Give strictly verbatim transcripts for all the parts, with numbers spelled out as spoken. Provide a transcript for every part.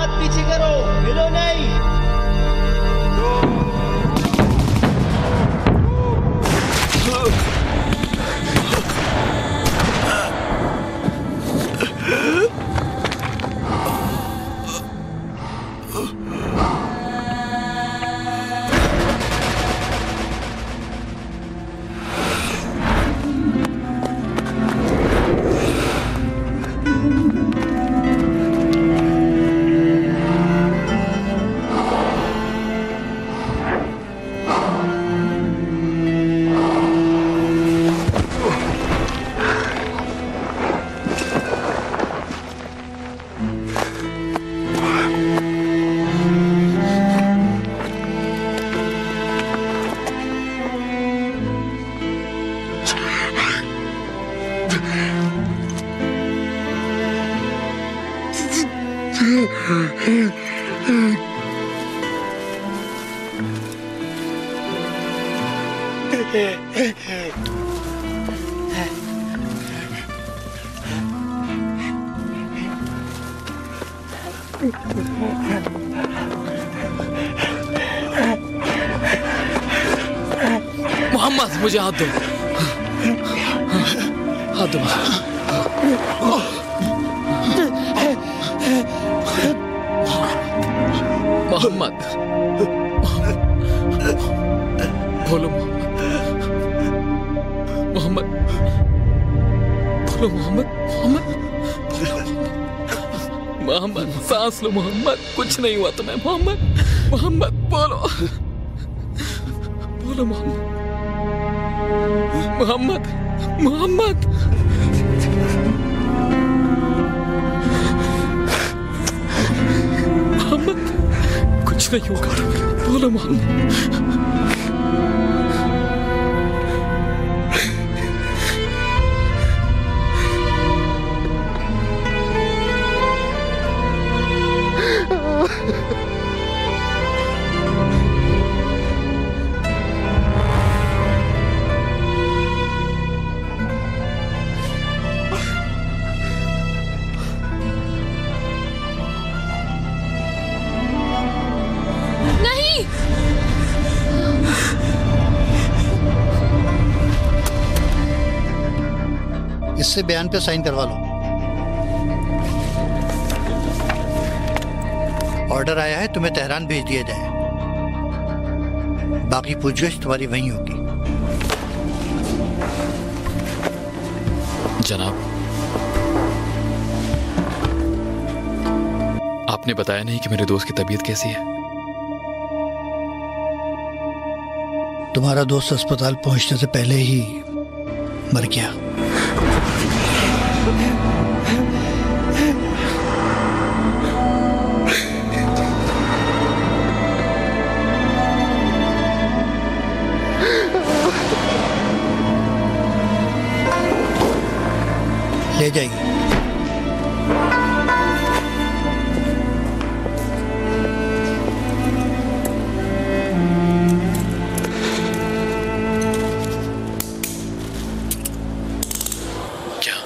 हाथ पीछे करो, हिलो नहीं। मोहम्मद, मुझे हाथ दो, हाथ दो। मोहम्मद, बोलो मोहम्मद, बोलो मोहम्मद, मोहम्मद, बोलो मोहम्मद, सांस लो मोहम्मद, कुछ नहीं हुआ तुम्हें मोहम्मद, मोहम्मद बोलो, बोलो मोहम्मद, मोहम्मद, मोहम्मद। मोहम्मद, कुछ नहीं होगा, बोलो मोहम्मद। इससे बयान पे साइन करवा लो। ऑर्डर आया है तुम्हें तेहरान भेज दिया जाए, बाकी पूछगिछ तुम्हारी वहीं होगी। जनाब, आपने बताया नहीं कि मेरे दोस्त की तबीयत कैसी है। तुम्हारा दोस्त अस्पताल पहुंचने से पहले ही मर गया। ले जाइए। क्या?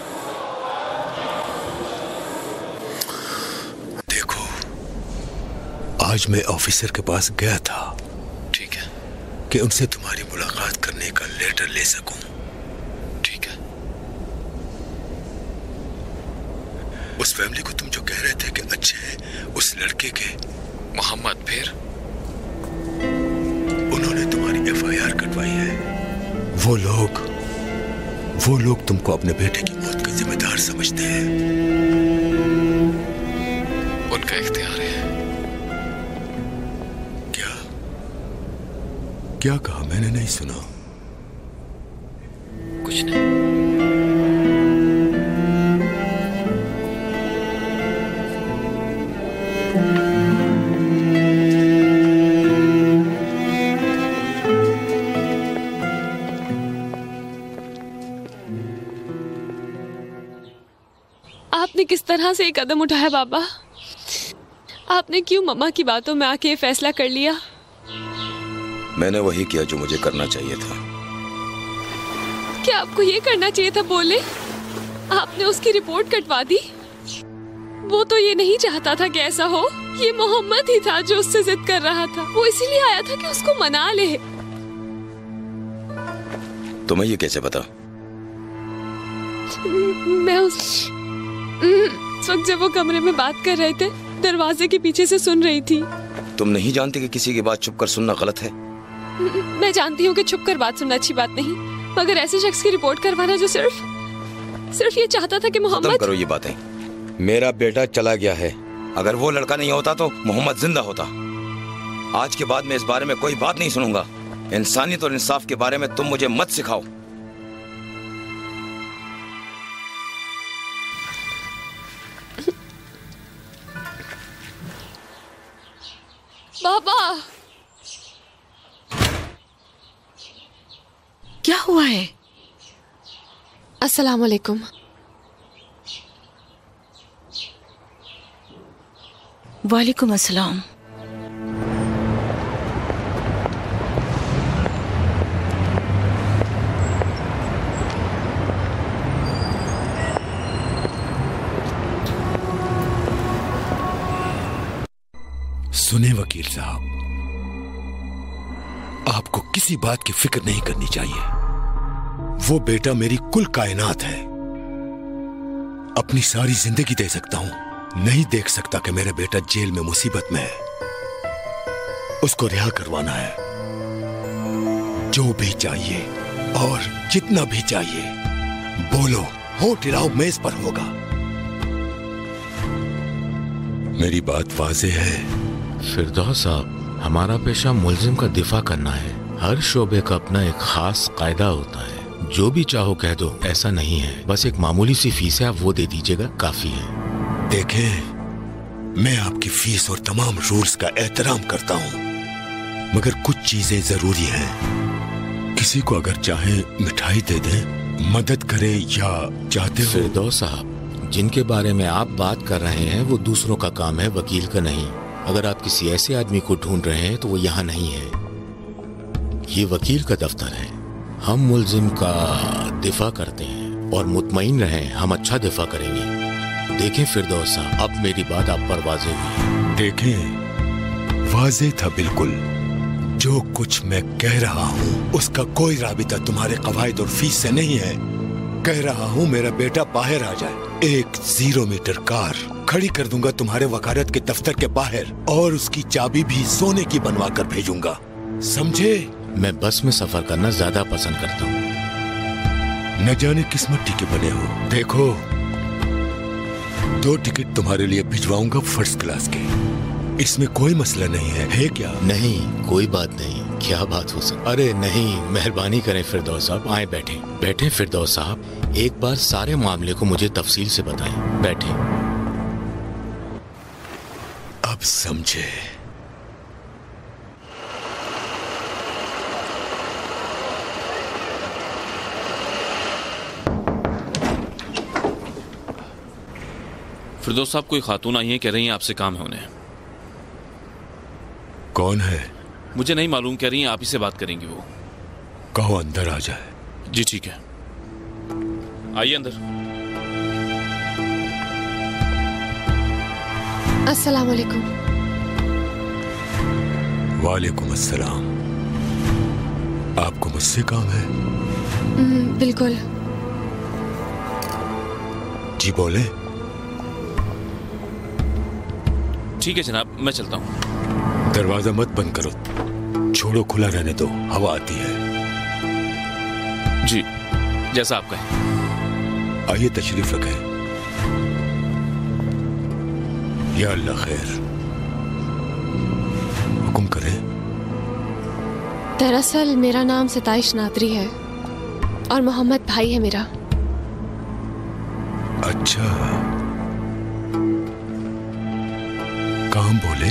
देखो, आज मैं ऑफिसर के पास गया था, ठीक है, कि उनसे तुम्हारी मुलाकात करने का लेटर ले सकूं। उस फैमिली को तुम जो कह रहे थे कि अच्छे हैं, उस लड़के के मोहम्मद, फिर उन्होंने तुम्हारी एफ आई आर कटवाई है। वो लोग वो लोग तुमको अपने बेटे की मौत का जिम्मेदार समझते हैं। उनका इख्तियार है। क्या क्या कहा? मैंने नहीं सुना। कुछ नहीं। आपने किस तरह से एक कदम उठाया बाबा? आपने क्यों मम्मा की बातों में आके फैसला कर लिया? मैंने वही किया जो मुझे करना चाहिए था। क्या आपको ये करना चाहिए था? बोले, आपने उसकी रिपोर्ट कटवा दी। वो तो ये नहीं चाहता था कि ऐसा हो। ये मोहम्मद ही था जो उससे जिद कर रहा था। वो इसीलिए आया था कि उसको मना ले। तुम्हें ये कैसे पता? मैं उस उस वक्त जब वो कमरे में बात कर रहे थे, दरवाजे के पीछे से सुन रही थी। तुम नहीं जानती कि किसी की बात छुप कर सुनना गलत है? मैं जानती हूँ कि छुप कर बात सुनना अच्छी बात नहीं, मगर ऐसे शख्स की रिपोर्ट करवाना जो सिर्फ सिर्फ ये चाहता था कि मोहम्मद। खत्म करो ये बातें। मेरा बेटा चला गया है। अगर वो लड़का नहीं होता तो मोहम्मद जिंदा होता। आज के बाद मैं इस बारे में कोई बात नहीं सुनूंगा। इंसानियत और इंसाफ के बारे में तुम मुझे मत सिखाओ। बाबा, क्या हुआ है? अस्सलाम वालेकुम। वालेकुम अस्सलाम। सुने वकील साहब, आपको किसी बात की फिक्र नहीं करनी चाहिए। वो बेटा मेरी कुल कायनात है। अपनी सारी जिंदगी दे सकता हूं, नहीं देख सकता कि मेरा बेटा जेल में मुसीबत में है। उसको रिहा करवाना है। जो भी चाहिए और जितना भी चाहिए बोलो, होठ हिलाओ, मेज पर होगा। मेरी बात वाज़ेह है। फिरदौस साहब, हमारा पेशा मुल्जिम का दिफा करना है। हर शोबे का अपना एक खास कायदा होता है। जो भी चाहो कह दो, ऐसा नहीं है। बस एक मामूली सी फीस है, आप वो दे दीजिएगा, काफी है। देखें, मैं आपकी फीस और तमाम रूल्स का एहतराम करता हूँ, मगर कुछ चीजें जरूरी हैं। किसी को अगर चाहे मिठाई दे दें, मदद करें या चाहते हो। फिरदौस साहब, जिनके बारे में आप बात कर रहे हैं वो दूसरों का काम है, वकील का नहीं। अगर आप किसी ऐसे आदमी को ढूंढ रहे हैं तो वो यहाँ नहीं है। ये वकील का दफ्तर है। हम मुल्जिम का दिफा करते हैं और मुतमईन रहें, हम अच्छा दिफा करेंगे। देखें फिरदौस साहब, अब मेरी बात आप पर वाज़ेह हुई। देखें, वाज़ेह था बिल्कुल। जो कुछ मैं कह रहा हूँ उसका कोई राबिता तुम्हारे कवायद और फीस से नहीं है। कह रहा हूँ मेरा बेटा बाहर आ जाए। एक जीरो मीटर कार खड़ी कर दूंगा तुम्हारे वकालत के दफ्तर के बाहर, और उसकी चाबी भी सोने की बनवा कर भेजूंगा। समझे? मैं बस में सफर करना ज्यादा पसंद करता हूँ। न जाने किस मिट्टी के बने हो। देखो, दो टिकट तुम्हारे लिए भिजवाऊंगा फर्स्ट क्लास के। इसमें कोई मसला नहीं है, है क्या? नहीं, कोई बात नहीं। क्या बात हो सकती? अरे नहीं, मेहरबानी करें फिरदौस साहब, आए बैठे बैठे। फिरदौस साहब, एक बार सारे मामले को मुझे तफसील से बताएं। बैठे। अब समझे? फिरदौस साहब, कोई खातून आई है, कह रही हैं आपसे काम है उन्हें। कौन है? मुझे नहीं मालूम, कह रही हैं आप ही से बात करेंगी वो। कहो अंदर आ जाए। जी ठीक है, आइए अंदर। अस्सलाम वालेकुम। वालेकुम अस्सलाम। आपको मुझसे काम है? बिल्कुल। जी बोले। ठीक है जनाब, मैं चलता हूँ। दरवाजा मत बंद करो, छोड़ो खुला रहने दो, हवा आती है। जी, जैसा आप कहें। आइए तशरीफ रखें। या अल्लाह खैर, हुक्म करें। दरअसल मेरा नाम सिताइश नादरी है और मोहम्मद भाई है मेरा। अच्छा, काम बोले।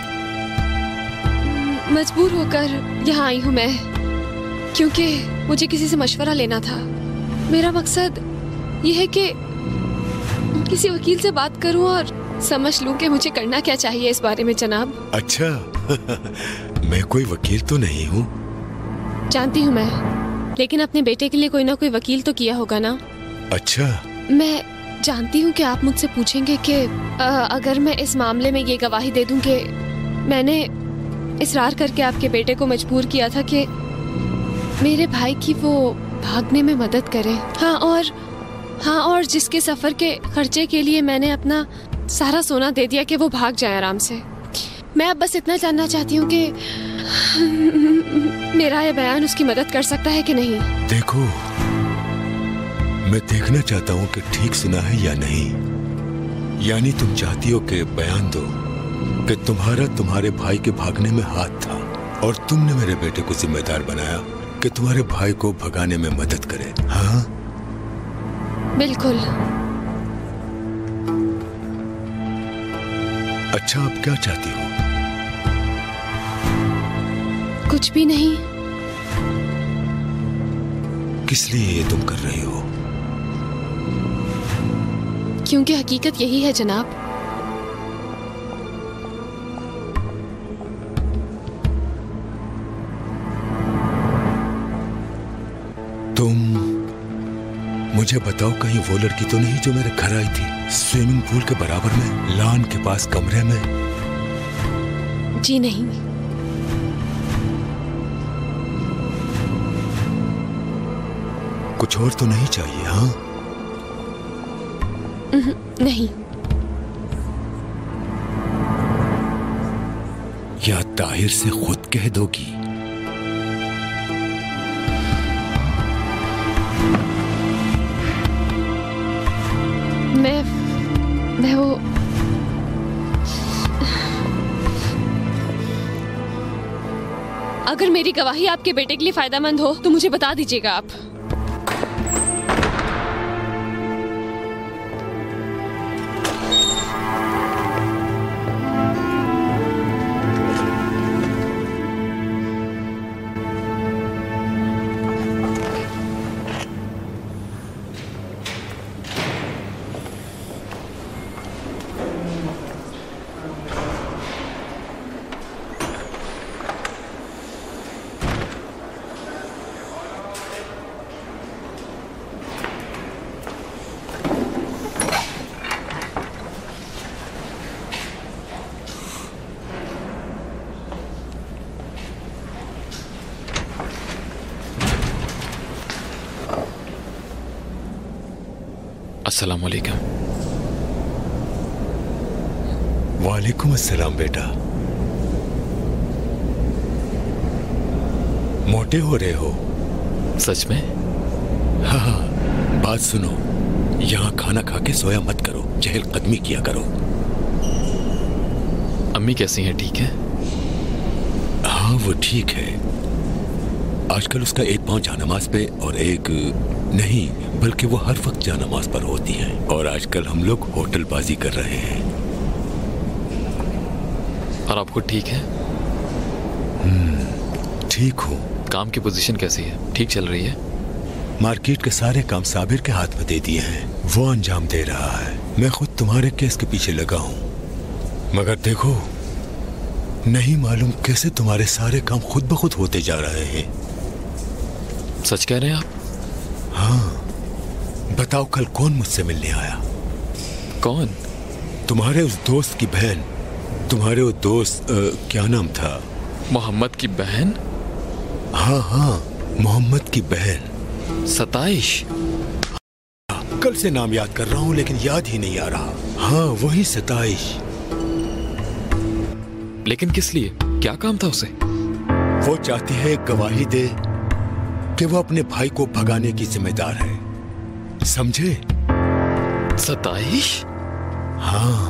मजबूर होकर यहाँ आई हूँ मैं, क्योंकि मुझे किसी से मशवरा लेना था। मेरा मकसद ये है कि किसी वकील से बात करूँ और समझ लूँ कि मुझे करना क्या चाहिए इस बारे में जनाब। अच्छा मैं कोई वकील तो नहीं हूँ। जानती हूँ मैं, लेकिन अपने बेटे के लिए कोई ना कोई वकील तो किया होगा ना। अच्छा, मैं जानती हूँ कि आप मुझसे पूछेंगे कि आ, अगर मैं इस मामले में ये गवाही दे दूं कि मैंने इसरार करके आपके बेटे को मजबूर किया था कि मेरे भाई की वो भागने में मदद करे। हाँ और हाँ और जिसके सफर के खर्चे के लिए मैंने अपना सारा सोना दे दिया कि वो भाग जाए आराम से। मैं अब बस इतना जानना चाहती हूँ कि मेरा ये बयान उसकी मदद कर सकता है कि नहीं। देखो, मैं देखना चाहता हूँ कि ठीक सुना है या नहीं। यानी तुम चाहती हो कि बयान दो कि तुम्हारा तुम्हारे भाई के भागने में हाथ था और तुमने मेरे बेटे को जिम्मेदार बनाया कि तुम्हारे भाई को भगाने में मदद करे। हाँ बिल्कुल। अच्छा, अब क्या चाहती हो? कुछ भी नहीं। किस लिए ये तुम कर रही हो? क्योंकि हकीकत यही है जनाब। तुम मुझे बताओ, कहीं वो लड़की तो नहीं जो मेरे घर आई थी स्विमिंग पूल के बराबर में, लॉन के पास कमरे में? जी नहीं। कुछ और तो नहीं चाहिए? हाँ नहीं। या ताहिर से खुद कह दोगी? मैं मैं वो अगर मेरी गवाही आपके बेटे के लिए फायदेमंद हो तो मुझे बता दीजिएगा आप। अस्सलाम वालेकुम। वालेकुम अस्सलाम बेटा। मोटे हो रहे हो? सच में? हाँ हाँ, बात सुनो, यहाँ खाना खा के सोया मत करो, चहलकदमी किया करो। अम्मी कैसी हैं? ठीक है? हाँ वो ठीक है। आजकल उसका एक पांव जानमाज पे और एक नहीं, बल्कि वो हर वक्त जानमाज पर होती हैं। और आजकल हम लोग होटलबाजी कर रहे हैं। और आपको ठीक है? हम्म, ठीक हूँ। काम की पोजीशन कैसी है? ठीक चल रही है? मार्केट के सारे काम साबिर के हाथ में दे दिए हैं, वो अंजाम दे रहा है। मैं खुद तुम्हारे केस के पीछे लगा हूँ, मगर देखो नहीं मालूम कैसे तुम्हारे सारे काम खुद ब खुद होते जा रहे हैं। सच कह रहे हैं आप? हाँ। बताओ कल कौन मुझसे मिलने आया? कौन? तुम्हारे उस दोस्त की बहन। तुम्हारे वो दोस्त आ, क्या नाम था? मोहम्मद की बहन? हाँ हाँ, मोहम्मद की बहन सताइश। कल से नाम याद कर रहा हूँ लेकिन याद ही नहीं आ रहा। हाँ वही सताइश। लेकिन किस लिए? क्या काम था उसे? वो चाहती है गवाही दे कि वो अपने भाई को भगाने की जिम्मेदार है, समझे? सताइश? हाँ,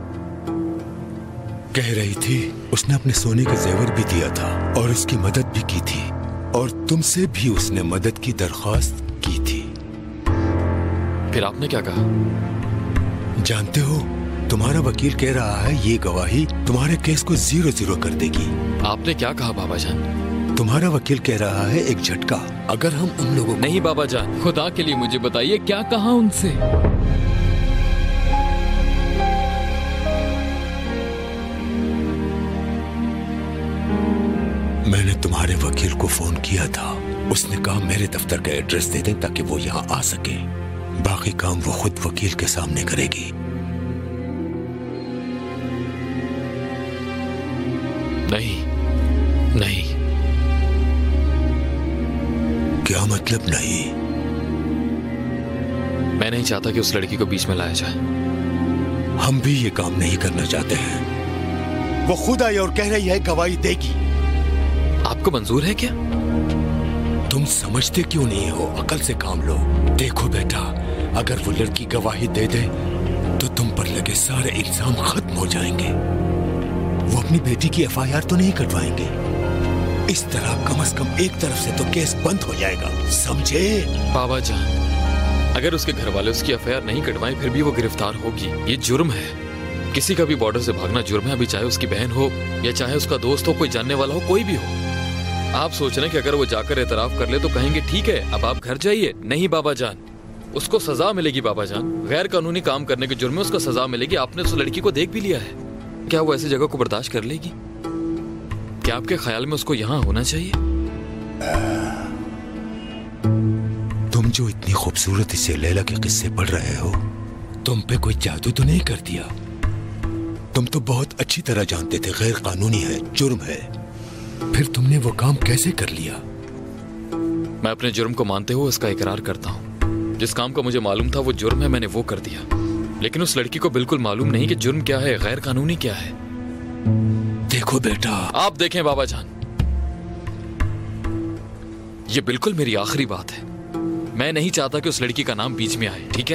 कह रही थी उसने अपने सोने के जेवर भी दिया था और उसकी मदद भी की थी, और तुमसे भी उसने मदद की दरख्वास्त की थी। फिर आपने क्या कहा? जानते हो, तुम्हारा वकील कह रहा है ये गवाही तुम्हारे केस को जीरो जीरो कर देगी। आपने क्या कहा बाबा जान? तुम्हारा वकील कह रहा है एक झटका अगर हम उन लोगों को... नहीं बाबा जान, खुदा के लिए मुझे बताइए क्या कहा उनसे? मैंने तुम्हारे वकील को फोन किया था, उसने कहा मेरे दफ्तर का एड्रेस दे दें ताकि वो यहाँ आ सके। बाकी काम वो खुद वकील के सामने करेगी। नहीं नहीं। क्या मतलब नहीं? मैं नहीं चाहता कि उस लड़की को बीच में लाया जाए। हम भी ये काम नहीं करना चाहते हैं। वो खुद आई और कह रही है गवाही देगी। आपको मंजूर है क्या? तुम समझते क्यों नहीं हो? अकल से काम लो। देखो बेटा, अगर वो लड़की गवाही दे दे तो तुम पर लगे सारे इल्जाम खत्म हो जाएंगे। वो अपनी बेटी की एफ आई आर तो नहीं कटवाएंगे। इस तरह कम से कम एक तरफ से तो केस बंद हो जाएगा, समझे? बाबा जान, अगर उसके घर वाले उसकी एफ आई आर नहीं कटवाएं फिर भी वो गिरफ्तार होगी। ये जुर्म है। किसी का भी बॉर्डर से भागना जुर्म है, अभी चाहे उसकी बहन हो या चाहे उसका दोस्त हो, कोई जानने वाला हो, कोई भी हो। आप सोच रहे हैं कि अगर वो जाकर एतराफ कर ले तो कहेंगे ठीक है अब आप घर जाइए। नहीं बाबा जान, उसको सजा मिलेगी। बाबा जान, गैर कानूनी काम करने के जुर्म में उसको सजा मिलेगी। आपने उस लड़की को देख भी लिया है। क्या वो ऐसी जगह को बर्दाश्त कर लेगी? क्या आपके ख्याल में उसको यहाँ होना चाहिए? तुम जो इतनी खूबसूरती से लैला के किस्से पढ़ रहे हो, तुम पे कोई जादू तो नहीं कर दिया? तुम तो बहुत अच्छी तरह जानते थे गैर कानूनी है, जुर्म है, फिर तुमने वो काम कैसे कर लिया? मैं अपने जुर्म को मानते हुए उसका इकरार करता हूँ। जिस काम का मुझे मालूम था वो जुर्म है, मैंने वो कर दिया। लेकिन उस लड़की को बिल्कुल मालूम नहीं कि जुर्म क्या है, गैर कानूनी क्या है। देखो बेटा, आप देखें बाबा जान, ये बिल्कुल मेरी आखिरी बात है। मैं नहीं चाहता कि उस लड़की का नाम बीच में आए, ठीक है?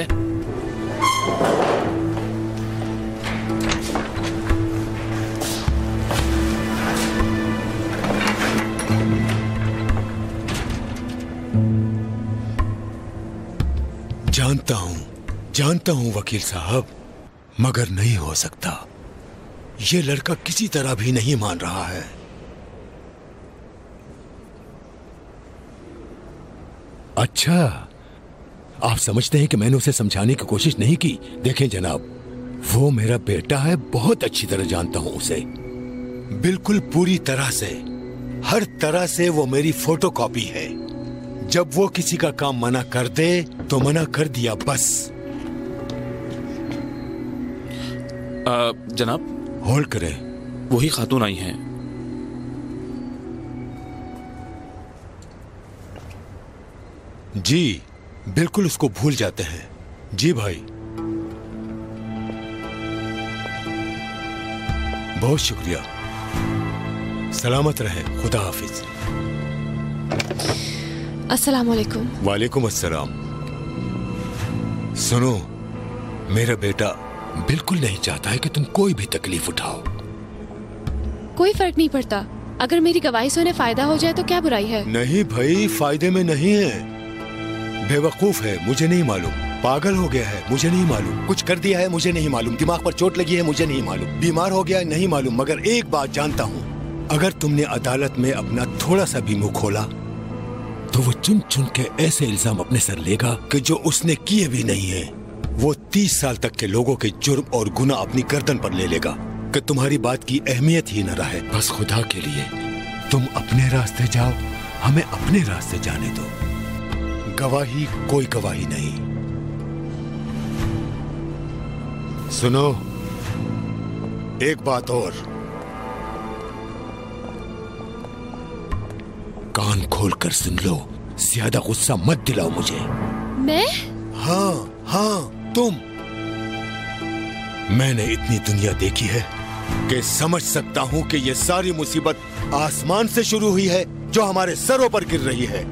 जानता हूं, जानता हूं वकील साहब, मगर नहीं हो सकता। ये लड़का किसी तरह भी नहीं मान रहा है। अच्छा, आप समझते हैं कि मैंने उसे समझाने की कोशिश नहीं की? देखें जनाब, वो मेरा बेटा है, बहुत अच्छी तरह जानता हूं उसे, बिल्कुल पूरी तरह से, हर तरह से वो मेरी फोटोकॉपी है। जब वो किसी का काम मना कर दे तो मना कर दिया, बस। आ, जनाब, होल्ड करें। वही खातून आई हैं। जी बिल्कुल, उसको भूल जाते हैं। जी भाई, बहुत शुक्रिया। सलामत रहे, खुदा हाफिज। अस्सलाम वालेकुम। वालेकुम अस्सलाम। सुनो, मेरा बेटा बिल्कुल नहीं चाहता है कि तुम कोई भी तकलीफ उठाओ। कोई फर्क नहीं पड़ता। अगर मेरी गवाही से उन्हें फायदा हो जाए तो क्या बुराई है? नहीं भाई, फायदे में नहीं है। बेवकूफ है, मुझे नहीं मालूम। पागल हो गया है, मुझे नहीं मालूम। कुछ कर दिया है, मुझे नहीं मालूम। दिमाग पर चोट लगी है, मुझे नहीं मालूम। बीमार हो गया है, नहीं मालूम। मगर एक बात जानता हूँ, अगर तुमने अदालत में अपना थोड़ा सा भी मुंह खोला तो वो चुन चुन के ऐसे इल्जाम अपने सर लेगा कि जो उसने किए भी नहीं है। वो तीस साल तक के लोगों के जुर्म और गुनाह अपनी गर्दन पर ले लेगा कि तुम्हारी बात की अहमियत ही न रहे। बस खुदा के लिए तुम अपने रास्ते जाओ, हमें अपने रास्ते जाने दो। गवाही कोई गवाही नहीं। सुनो, एक बात और, कान खोलकर सुन लो, ज्यादा गुस्सा मत दिलाओ मुझे। मैं? हाँ हाँ, तुम। मैंने इतनी दुनिया देखी है कि समझ सकता हूं कि ये सारी मुसीबत आसमान से शुरू हुई है जो हमारे सरों पर गिर रही है।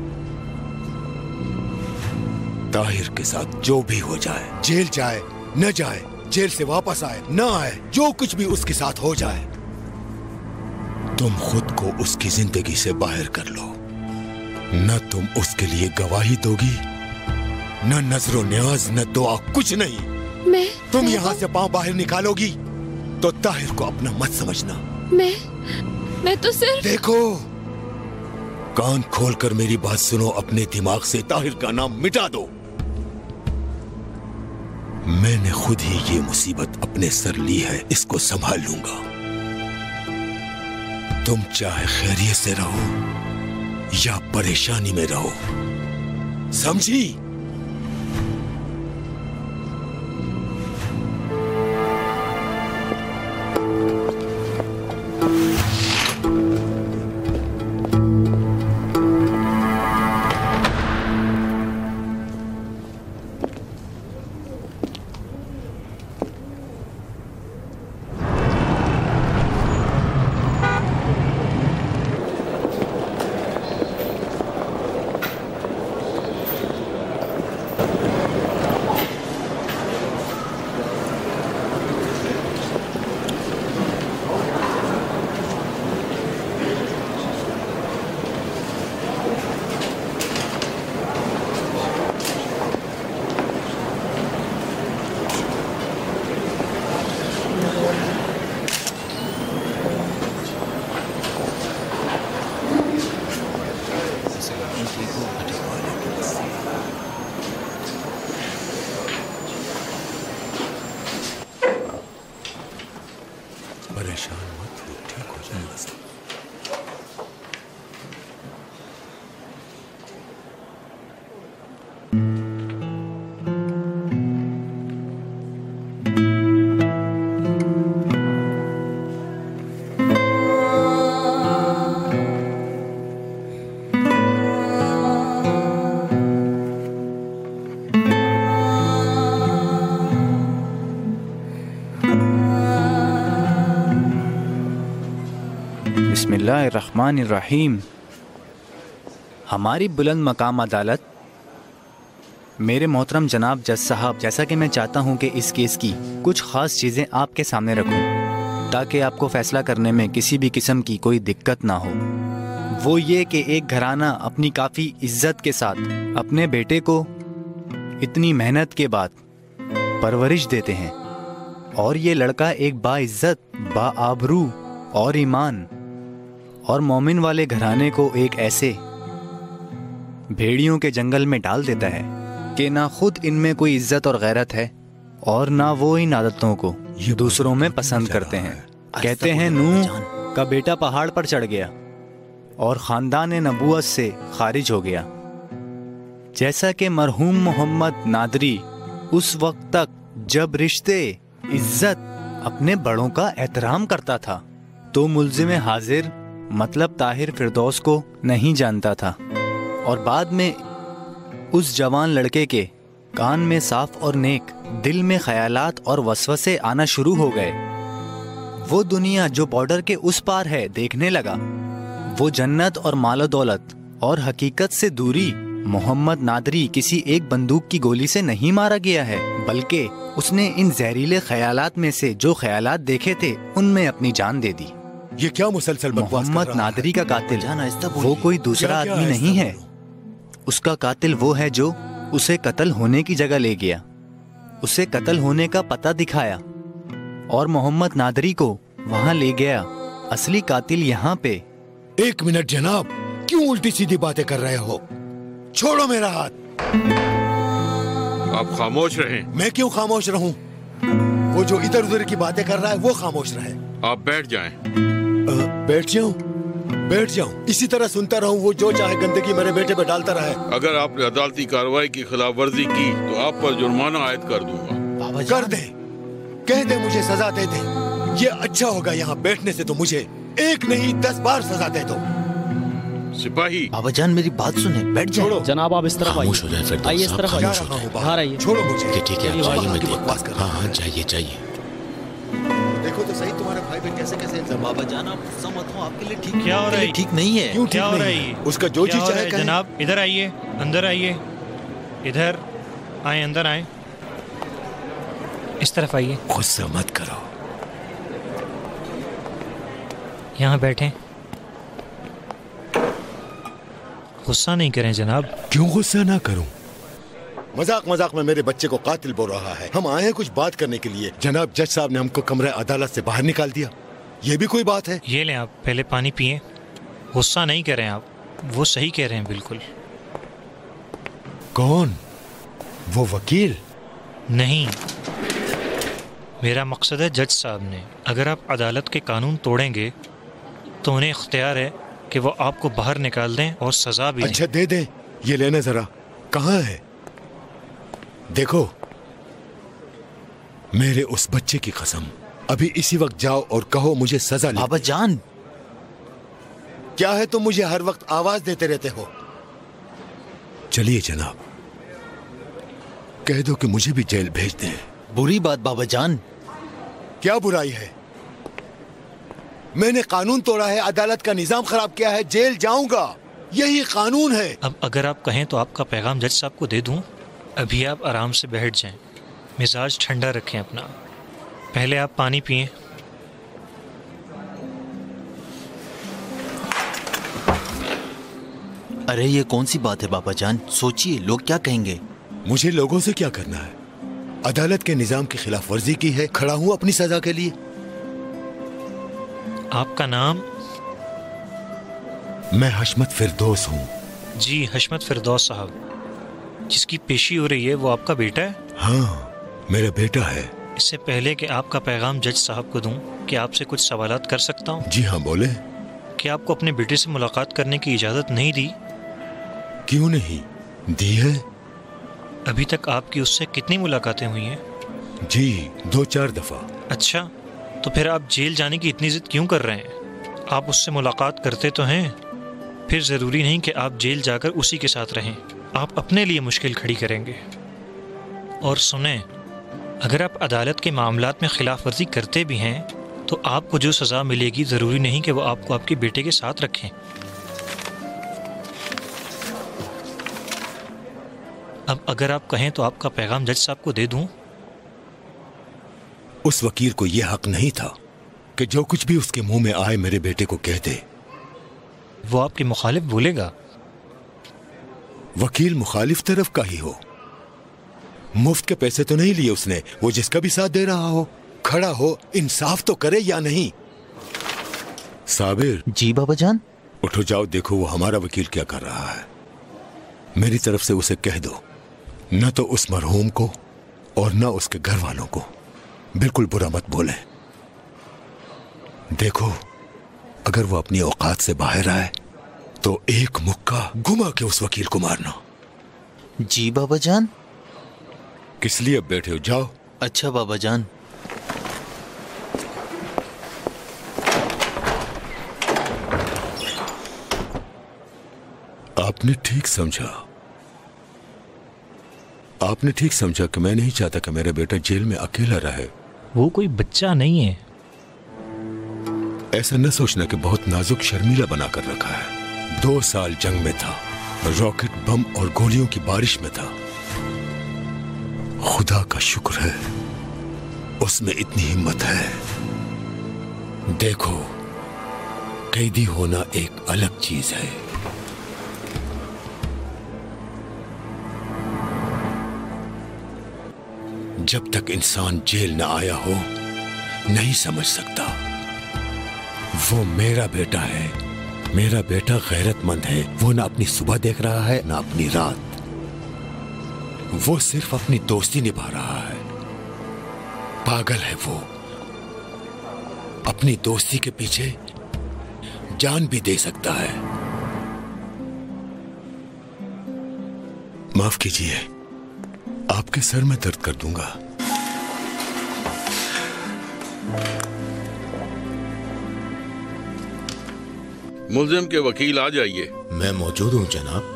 ताहिर के साथ जो भी हो जाए, जेल जाए न जाए, जेल से वापस आए न आए, जो कुछ भी उसके साथ हो जाए, तुम खुद को उसकी जिंदगी से बाहर कर लो। न तुम उसके लिए गवाही दोगी, न नजरो न्याज, न दुआ, कुछ नहीं। मैं तुम यहाँ से पांव बाहर निकालोगी तो ताहिर को अपना मत समझना। मैं मैं तो सिर्फ। देखो, कान खोलकर मेरी बात सुनो, अपने दिमाग से ताहिर का नाम मिटा दो। मैंने खुद ही ये मुसीबत अपने सर ली है, इसको संभाल लूंगा। तुम चाहे खैरियत से रहो या परेशानी में रहो, समझी? परेशान मत हो, ठीक हो जाएगा सब। बिस्मिल्लाहिर्रहमानिर्रहीम। हमारी बुलंद मकाम अदालत, मेरे मोहतरम जनाब जज साहब, जैसा कि मैं चाहता हूं कि इस केस की कुछ ख़ास चीज़ें आपके सामने रखूं ताकि आपको फ़ैसला करने में किसी भी किस्म की कोई दिक्कत ना हो। वो ये कि एक घराना अपनी काफ़ी इज्जत के साथ अपने बेटे को इतनी मेहनत के बाद परवरिश देते हैं और ये लड़का एक बाइज्जत, बाआबरू और ईमान और मोमिन वाले घराने को एक ऐसे भेड़ियों के जंगल में डाल देता है कि ना खुद इनमें कोई इज्जत और गैरत है और ना वो इन आदतों को दूसरों में पसंद करते हैं। कहते हैं नूह का बेटा पहाड़ पर चढ़ गया और खानदान नबूवत से खारिज हो गया। जैसा कि मरहूम मोहम्मद नादरी उस वक्त तक जब रिश्ते, इज्जत, अपने बड़ों का एहतराम करता था तो मुल्जिम हाजिर मतलब ताहिर फिरदौस को नहीं जानता था और बाद में उस जवान लड़के के कान में साफ और नेक, दिल में ख्यालात और वसवसे आना शुरू हो गए। वो दुनिया जो बॉर्डर के उस पार है देखने लगा। वो जन्नत और मालो दौलत और हकीकत से दूरी। मोहम्मद नादरी किसी एक बंदूक की गोली से नहीं मारा गया है, बल्कि उसने इन जहरीले ख्यालात में से जो ख्यालात देखे थे उनमें अपनी जान दे दी। ये क्या मुसलसल बकवास मोहम्मद नादरी का कातिल वो कोई दूसरा आदमी नहीं है। उसका कातिल वो है जो उसे कत्ल होने की जगह ले गया, उसे कत्ल होने का पता दिखाया और मोहम्मद नादरी को वहां ले गया। असली कातिल यहाँ पे। एक मिनट जनाब, क्यों उल्टी सीधी बातें कर रहे हो? छोड़ो मेरा हाथ। आप खामोश रहें। मैं क्यों खामोश रहूं? वो जो इधर उधर की बातें कर रहा है वो खामोश रहे। आप बैठ जाएं। बैठ जाऊं? बैठ जाऊं? इसी तरह सुनता रहूं? वो जो चाहे गंदगी मेरे बेटे पे डालता रहे। अगर आपने अदालती कार्रवाई की खिलाफ वर्जी की तो आप पर जुर्माना आयद कर दूंगा। कर दे, कह दे मुझे सजा दे दे। ये अच्छा होगा। यहाँ बैठने से तो मुझे एक नहीं दस बार सजा दे दो। सिपाही बाबाजान मेरी बात सुने, बैठ जाओ। जनाब आप इस तरफ खामोश हो जाए फिर। आइए, इस तरफ आइए। बाहर आइए। छोड़ो मुझे। ठीक है, जाइए, मैं देखता हूं। हाँ हाँ, जाइए जाइए। देखो तो सही तुम्हारे भाई पे कैसे कैसे इल्जाम। बाबाजान आप गुस्सा मत हो, आपके लिए ठीक क्या हो रहा है? ठीक नहीं है। क्यों क्या हो रहा है? उसका जो चीज चाहे कहे। जनाब इधर आइए, अंदर आइए, इधर आए, अंदर आए, इस तरफ आइए। गुस्सा मत करो, यहाँ बैठें। गुस्सा नहीं करें जनाब। क्यों गुस्सा ना करूं? मजाक मजाक में मेरे बच्चे को कातिल बोल रहा है। हम आए हैं कुछ बात करने के लिए। जनाब जज साहब ने हमको कमरे अदालत से बाहर निकाल दिया। ये भी कोई बात है? ये लें, आप पहले पानी पिए। गुस्सा नहीं करें आप, वो सही कह रहे हैं बिल्कुल। कौन? वो वकील? नहीं, मेरा मकसद है जज साहब ने अगर आप अदालत के कानून तोड़ेंगे तो उन्हें इख्तियार है कि वो आपको बाहर निकाल दें और सजा भी। अच्छा दे दें। ये लेना जरा। कहाँ है? देखो, मेरे उस बच्चे की कसम, अभी इसी वक्त जाओ और कहो मुझे सजा लिख बाबा जान, क्या है तुम मुझे हर वक्त आवाज देते रहते हो? चलिए जनाब, कह दो कि मुझे भी जेल भेज दें। बुरी बात बाबा जान। क्या बुराई है? मैंने कानून तोड़ा है, अदालत का निजाम खराब किया है, जेल जाऊंगा, यही कानून है। अब अगर आप कहें तो आपका पैगाम जज साहब को दे दूं? अभी आप आराम से बैठ जाएं, मिजाज ठंडा रखें अपना। पहले आप पानी पिएं। अरे ये कौन सी बात है बाबा जान? सोचिए, लोग क्या कहेंगे? मुझे लोगों से क्या करना है? अदालत के निजाम की खिलाफ वर्जी की है, खड़ा हूं अपनी सजा के लिए। आपका नाम? मैं हशमत फिरदौस हूँ। जी हशमत फिरदौस साहब, जिसकी पेशी हो रही है वो आपका बेटा है? हाँ, मेरा बेटा है। इससे पहले कि आपका पैगाम जज साहब को दूं, कि आपसे कुछ सवालात कर सकता हूँ? जी हाँ, बोले। क्या आपको अपने बेटे से मुलाकात करने की इजाजत नहीं दी? क्यों नहीं दी है? अभी तक आपकी उससे कितनी मुलाकातें हुई हैं? जी दो चार दफा। अच्छा, तो फिर आप जेल जाने की इतनी जिद क्यों कर रहे हैं? आप उससे मुलाकात करते तो हैं, फिर ज़रूरी नहीं कि आप जेल जाकर उसी के साथ रहें। आप अपने लिए मुश्किल खड़ी करेंगे। और सुने, अगर आप अदालत के मामलात में खिलाफ वर्जी करते भी हैं तो आपको जो सज़ा मिलेगी ज़रूरी नहीं कि वो आपको आपके बेटे के साथ रखें। अब अगर आप कहें तो आपका पैगाम जज साहब को दे दूं? उस वकील को यह हक नहीं था कि जो कुछ भी उसके मुंह में आए मेरे बेटे को कह दे। वो आपके मुखालिफ बोलेगा। वकील मुखालिफ तरफ का ही हो, मुफ्त के पैसे तो नहीं लिए उसने, वो जिसका भी साथ दे रहा हो, खड़ा हो, इंसाफ तो करे या नहीं। साबिर। जी बाबा जान। उठो, जाओ, देखो वो हमारा वकील क्या कर रहा है। मेरी तरफ से उसे कह दो, न तो उस मरहूम को और न उसके घर वालों को बिल्कुल बुरा मत बोले। देखो, अगर वो अपनी औकात से बाहर आए तो एक मुक्का घुमा के उस वकील को मारना। जी बाबा जान। किस लिए अब बैठे हो? जाओ। अच्छा बाबा जान। आपने ठीक समझा, आपने ठीक समझा कि मैं नहीं चाहता कि मेरा बेटा जेल में अकेला रहे। वो कोई बच्चा नहीं है। ऐसा न सोचना कि बहुत नाजुक शर्मीला बना कर रखा है। दो साल जंग में था, रॉकेट बम और गोलियों की बारिश में था। खुदा का शुक्र है उसमें इतनी हिम्मत है। देखो, कैदी होना एक अलग चीज है। जब तक इंसान जेल न आया हो नहीं समझ सकता। वो मेरा बेटा है, मेरा बेटा गैरतमंद है। वो ना अपनी सुबह देख रहा है ना अपनी रात। वो सिर्फ अपनी दोस्ती निभा रहा है। पागल है वो, अपनी दोस्ती के पीछे जान भी दे सकता है। माफ कीजिए, आपके सर में दर्द कर दूंगा। मुल्जिम के वकील आ जाइए। मैं मौजूद हूं जनाब।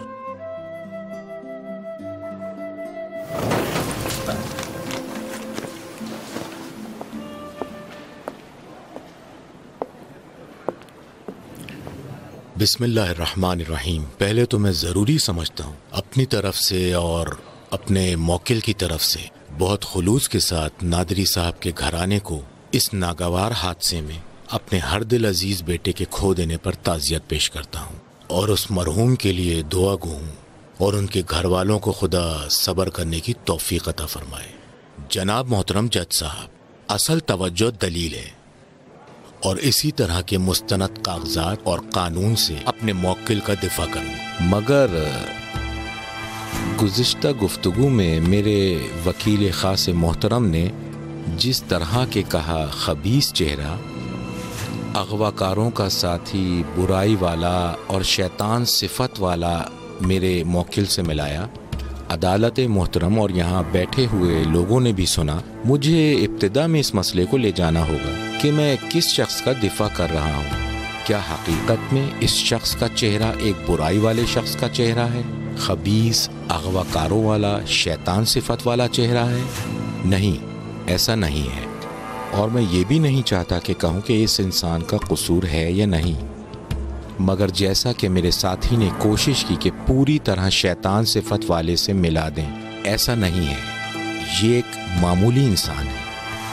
बिस्मिल्लाहिर्रहमानिर्रहीम। पहले तो मैं ज़रूरी समझता हूँ अपनी तरफ से और अपने मौकिल की तरफ से बहुत खुलूस के साथ नादरी साहब के घराने को इस नागवार हादसे में अपने हर दिल अजीज बेटे के खो देने पर ताज़ियत पेश करता हूँ और उस मरहूम के लिए दुआ गो हूँ और उनके घर वालों को खुदा सब्र करने की तौफीक अता फरमाए। जनाब मोहतरम जज साहब, असल तवज्जो दलील है और इसी तरह के मुस्तनद कागजात और कानून से अपने मौकिल का दिफा करूँ। मगर गुज़िश्ता गुफ्तगू में मेरे वकील ख़ास मोहतरम ने जिस तरह के कहा, खबीस चेहरा, अगवाकारों का साथी, बुराई वाला और शैतान सिफत वाला मेरे मौकिल से मिलाया, अदालत मोहतरम और यहाँ बैठे हुए लोगों ने भी सुना, मुझे इब्तिदा में इस मसले को ले जाना होगा कि मैं किस शख्स का दिफा कर रहा हूँ। क्या हकीकत में इस शख्स का चेहरा एक बुराई वाले शख्स का चेहरा है, खबीस अगवाकारों वाला शैतान सिफत वाला चेहरा है? नहीं, ऐसा नहीं है। और मैं ये भी नहीं चाहता कि कहूँ कि इस इंसान का कसूर है या नहीं, मगर जैसा कि मेरे साथी ने कोशिश की कि पूरी तरह शैतान सिफत वाले से मिला दें, ऐसा नहीं है। ये एक मामूली इंसान है।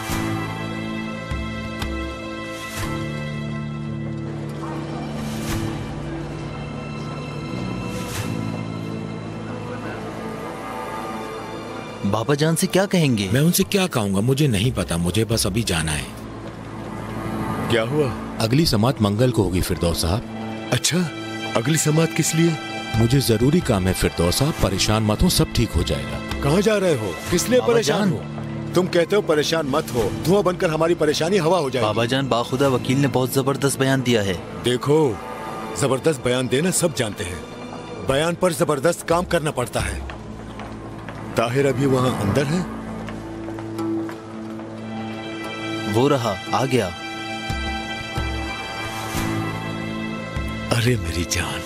बाबा जान से क्या कहेंगे? मैं उनसे क्या कहूँगा मुझे नहीं पता, मुझे बस अभी जाना है। क्या हुआ? अगली समात मंगल को होगी फिरदौस साहब। अच्छा, अगली समात किस लिए? मुझे जरूरी काम है फिरदौस साहब, परेशान मत हो, सब ठीक हो जाएगा। कहाँ जा रहे हो? किस लिए परेशान हो? तुम कहते हो परेशान मत हो, धुआं बनकर हमारी परेशानी हवा हो जाएगी। बाबा जान, बाखुदा वकील ने बहुत जबरदस्त बयान दिया है। देखो, जबरदस्त बयान देना सब जानते हैं, बयान पर जबरदस्त काम करना पड़ता है। ताहिर अभी वहाँ अंदर है? वो रहा, आ गया। अरे मेरी जान,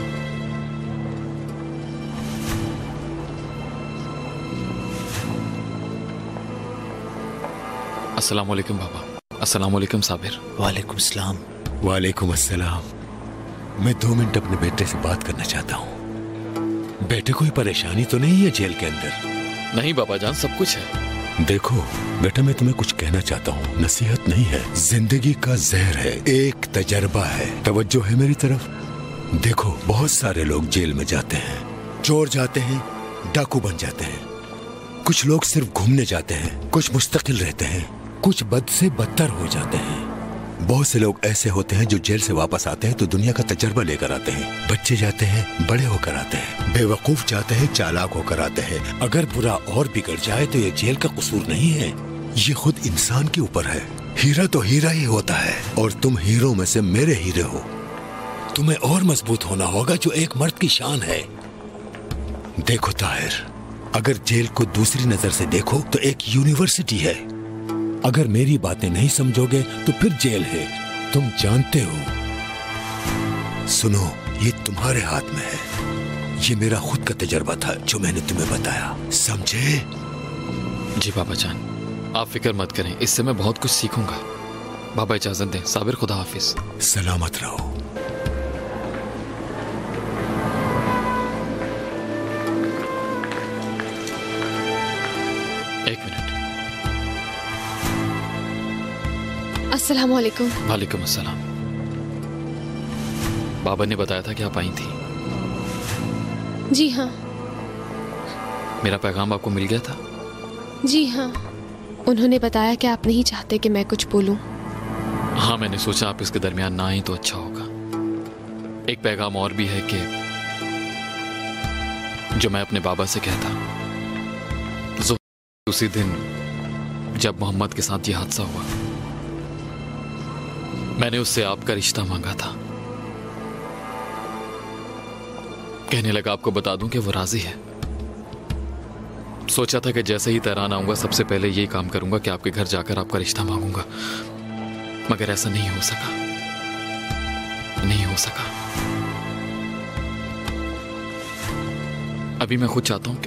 अस्सलाम वालेकुम बाबा। अस्सलाम वालेकुम साबिर। वालेकुम सलाम। वालेकुम अस्सलाम। मैं दो मिनट अपने बेटे से बात करना चाहता हूँ। बेटे कोई परेशानी तो नहीं है जेल के अंदर? नहीं बाबा जान, सब कुछ है। देखो बेटा, मैं तुम्हें कुछ कहना चाहता हूँ, नसीहत नहीं है, जिंदगी का जहर है, एक तजर्बा है। तवज्जो है मेरी तरफ? देखो, बहुत सारे लोग जेल में जाते हैं, चोर जाते हैं, डाकू बन जाते हैं, कुछ लोग सिर्फ घूमने जाते हैं, कुछ मुस्तकिल रहते हैं, कुछ बद से बदतर हो जाते हैं। बहुत से लोग ऐसे होते हैं जो जेल से वापस आते हैं तो दुनिया का तजर्बा लेकर आते हैं। बच्चे जाते हैं, बड़े होकर आते हैं, बेवकूफ जाते हैं, चालाक होकर आते हैं। अगर बुरा और बिगड़ जाए तो ये जेल का कसूर नहीं है, ये खुद इंसान के ऊपर है। हीरा तो हीरा ही होता है, और तुम हीरो में से मेरे हीरे हो। तुम्हें और मजबूत होना होगा, जो एक मर्द की शान है। देखो ताहिर, अगर जेल को दूसरी नजर से देखो तो एक यूनिवर्सिटी है। अगर मेरी बातें नहीं समझोगे तो फिर जेल है, तुम जानते हो। सुनो, ये तुम्हारे हाथ में है। ये मेरा खुद का तजर्बा था जो मैंने तुम्हें बताया, समझे? जी बाबा जान, आप फिक्र मत करें, इससे मैं बहुत कुछ सीखूंगा। बाबा इजाजत दें। साबिर, खुदा हाफिज। सलामत रहो। एक मिनट। अस्सलाम वालेकुम। वालेकुम अस्सलाम। बाबा ने बताया था कि आप आई थी। जी हाँ। मेरा पैगाम आपको मिल गया था? जी हाँ, उन्होंने बताया कि आप नहीं चाहते कि मैं कुछ बोलूं। हाँ, मैंने सोचा आप इसके दरमियान ना आए तो अच्छा होगा। एक पैगाम और भी है कि जो मैं अपने बाबा से कहता उसी दिन जब मोहम्मद के साथ ये हादसा हुआ, मैंने उससे आपका रिश्ता मांगा था। कहने लगा आपको बता दूं कि वो राजी है। सोचा था कि जैसे ही तेहरान आऊंगा सबसे पहले यही काम करूंगा कि आपके घर जाकर आपका रिश्ता मांगूंगा, मगर ऐसा नहीं हो सका, नहीं हो सका। अभी मैं खुद चाहता हूं कि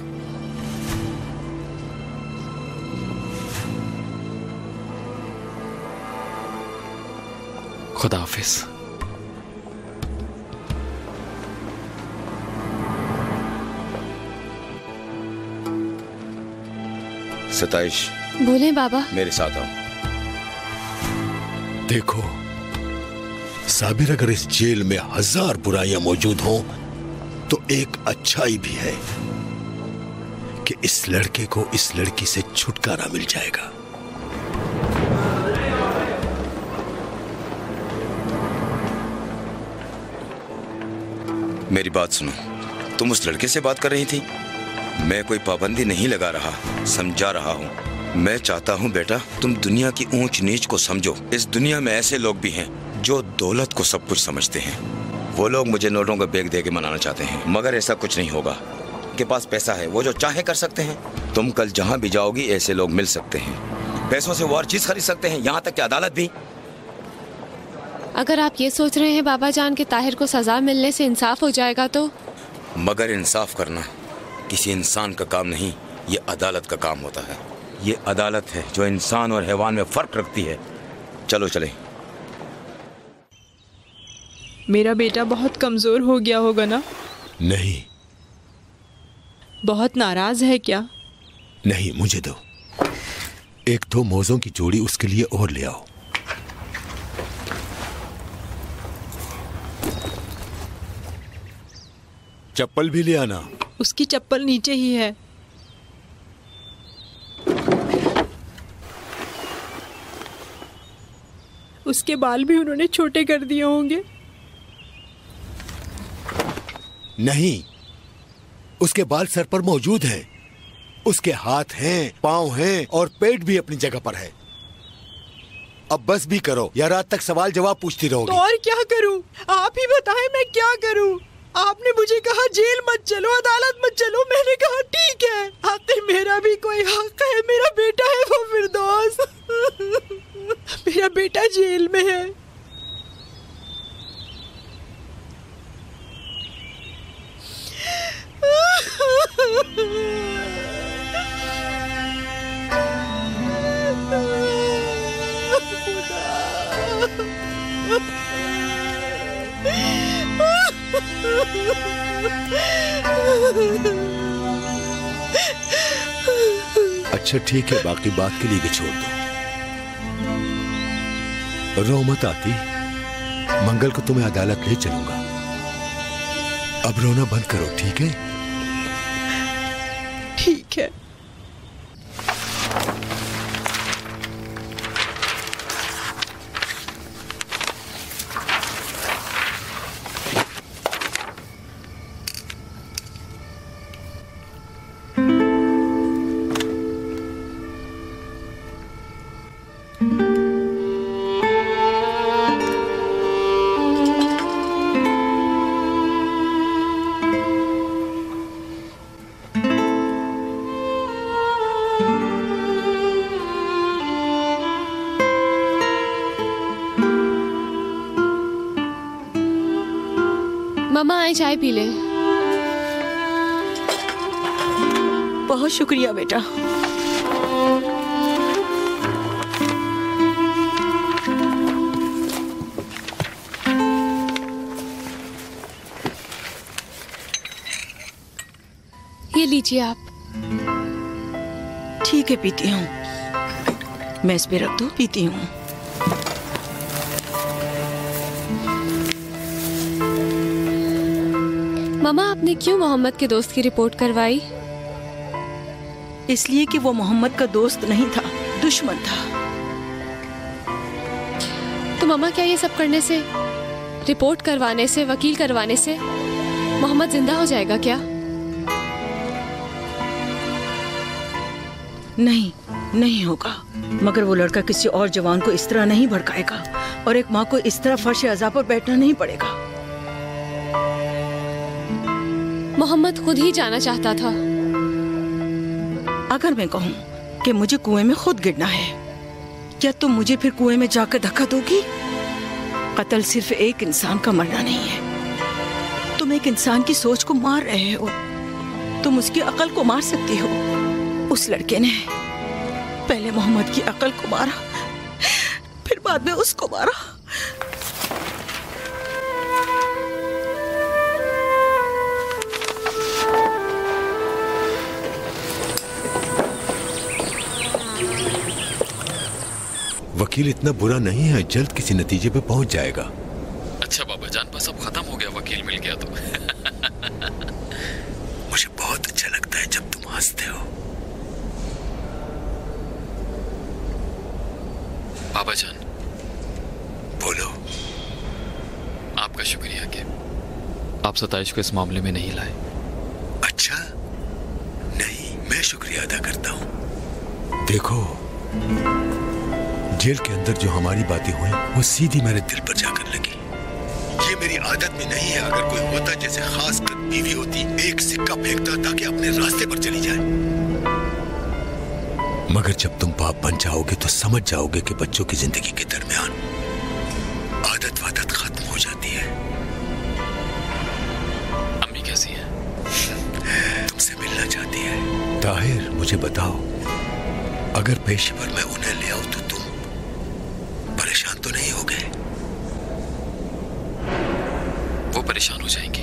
खुदा हाफिज। सताइश, बोले बाबा। मेरे साथ आओ। देखो साबिर, अगर इस जेल में हजार बुराइयां मौजूद हों तो एक अच्छाई भी है कि इस लड़के को इस लड़की से छुटकारा मिल जाएगा। मेरी बात सुनो, तुम उस लड़के से बात कर रही थी। मैं कोई पाबंदी नहीं लगा रहा, समझा रहा हूँ। मैं चाहता हूँ बेटा, तुम दुनिया की ऊंच नीच को समझो। इस दुनिया में ऐसे लोग भी हैं जो दौलत को सब कुछ समझते हैं। वो लोग मुझे नोटों का बैग दे के मनाना चाहते हैं, मगर ऐसा कुछ नहीं होगा। के पास पैसा है, वो जो चाहे कर सकते हैं। तुम कल जहाँ भी जाओगी ऐसे लोग मिल सकते हैं, पैसों से वो हर चीज खरीद सकते हैं, यहाँ तक कि अदालत भी। अगर आप ये सोच रहे हैं बाबा जान के ताहिर को सजा मिलने से इंसाफ हो जाएगा तो? मगर इंसाफ करना किसी इंसान का काम नहीं, ये अदालत का काम होता है। ये अदालत है जो इंसान और हैवान में फर्क रखती है। चलो चले। मेरा बेटा बहुत कमजोर हो गया होगा ना? नहीं। बहुत नाराज है क्या? नहीं, मुझे दो। एक दो मोज़ों की जोड़ी उसके लिए और ले आओ। चप्पल भी ले आना। उसकी चप्पल नीचे ही है। उसके बाल भी उन्होंने छोटे कर दिए होंगे। नहीं, उसके बाल सर पर मौजूद हैं। उसके हाथ हैं, पांव हैं और पेट भी अपनी जगह पर है। अब बस भी करो या रात तक सवाल जवाब पूछती रहोगी। तो और क्या करूं? आप ही बताएं मैं क्या करूं? आपने मुझे कहा जेल मत चलो, अदालत मत चलो, मैंने कहा ठीक है। आखिर मेरा भी कोई हक है, मेरा बेटा है वो फिरदौस। मेरा बेटा जेल में है। अच्छा ठीक है, बाकी बात के लिए भी छोड़ दो। रो मत आती, मंगल को तुम्हें अदालत ले चलूंगा। अब रोना बंद करो, ठीक है? ठीक है। मम्मा आए चाय पी ले। बहुत शुक्रिया बेटा। ये लीजिए आप। ठीक है, पीती हूँ। मैं इस पे रख दूँ, पीती हूँ। मामा, आपने क्यों मोहम्मद के दोस्त की रिपोर्ट करवाई? इसलिए कि वो मोहम्मद का दोस्त नहीं था, दुश्मन था। तो मामा, क्या ये सब करने से, रिपोर्ट करवाने से, वकील करवाने से मोहम्मद जिंदा हो जाएगा क्या? नहीं, नहीं होगा। मगर वो लड़का किसी और जवान को इस तरह नहीं भड़काएगा और एक माँ को इस तरह फर्श अज़ा पर बैठना नहीं पड़ेगा। मोहम्मद खुद ही जाना चाहता था। अगर मैं कहूँ कि मुझे कुएं में खुद गिरना है, क्या तुम मुझे फिर कुएं में जाकर धक्का दोगी? कत्ल सिर्फ एक इंसान का मरना नहीं है। तुम एक इंसान की सोच को मार रहे हो। तुम उसकी अकल को मार सकती हो। उस लड़के ने पहले मोहम्मद की अकल को मारा, फिर बाद में उसको मारा। वकील इतना बुरा नहीं है, जल्द किसी नतीजे पे पहुंच जाएगा। अच्छा बाबा जान, बस अब खत्म हो गया, वकील मिल गया तो। मुझे बहुत अच्छा लगता है जब तुम हंसते हो। बाबा जान, बोलो। आपका शुक्रिया कि आप सताइश को इस मामले में नहीं लाए। अच्छा, नहीं, मैं शुक्रिया अदा करता हूँ। देखो, जेल के अंदर जो हमारी बातें हुई वो सीधी मेरे दिल पर जाकर लगी। ये मेरी आदत में नहीं है। अगर कोई होता जैसे खास कर बीवी होती, एक सिक्का फेंकता ताकि अपने रास्ते पर चली जाए। मगर जब तुम बाप बन जाओगे तो समझ जाओगे कि बच्चों की जिंदगी के दरमियान आदत वादत खत्म हो जाती है। अम्मी कैसी है? तुमसे मिलना चाहती है। ताहिर, मुझे बताओ, अगर पेशेवर मैं उन्हें ले आऊं तो तुम परेशान तो नहीं हो गए? वो परेशान हो जाएंगी।